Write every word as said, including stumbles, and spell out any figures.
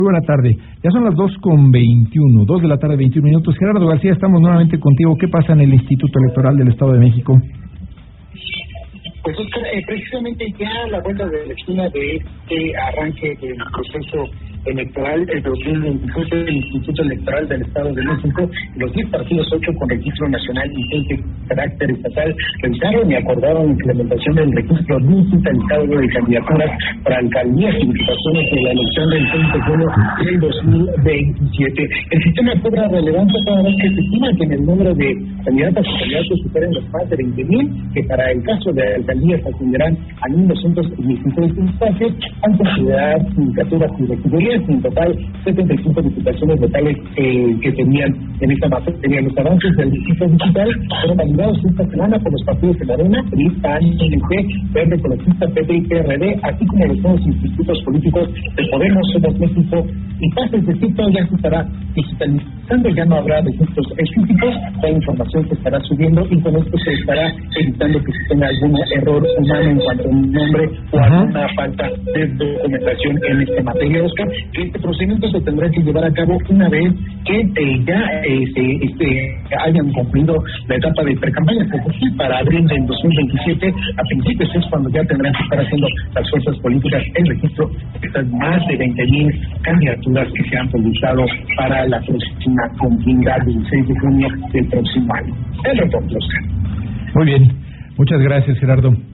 Buena tarde, ya son las dos con veintiuno, dos de la tarde, veintiún minutos. Gerardo García, estamos nuevamente contigo. ¿Qué pasa en el Instituto Electoral del Estado de México? Pues Oscar, eh, precisamente ya a la vuelta de la esquina de este arranque del proceso electoral, el dos mil veintisiete del Instituto Electoral del Estado de México, los diez partidos, ocho con registro nacional y seis de carácter estatal, revisaron y acordaron la implementación del registro digitalizado de candidaturas para alcaldías y diputaciones de la elección del seis de junio del dos mil veintisiete. El sistema cobra relevancia cada vez que se estima que en el número de candidatas y candidatos superen los más de veinte mil, que para el caso de alcaldías ascenderán a mil doscientos dieciséis instancias, al considerar sindicaturas y regidurías, en total setenta y cinco diputaciones locales eh, que tenían en esta materia. Los avances del registro digital fueron validados esta semana por los partidos de Morena, P R I, P A N, P N P, Verde Ecologista, P P y P R D, así como los nuevos institutos políticos de Podemos, Somos México y P A S. Es decir, todo ya se estará digitalizando, ya no habrá registros escritos, la información se estará subiendo y con esto se estará evitando que se tenga algún error humano en cuanto a un nombre o alguna falta de documentación en esta materia, Oscar, que este procedimiento se tendrá que llevar a cabo una vez que eh, ya eh, se este, hayan cumplido la etapa de precampaña, es decir, para abril del dos mil veintisiete, a principios es cuando ya tendrán que estar haciendo las fuerzas políticas el registro de estas más de veinte mil candidaturas que se han publicado para la próxima contienda del seis de junio del próximo año. El reporte, Oscar. Muy bien, muchas gracias, Gerardo.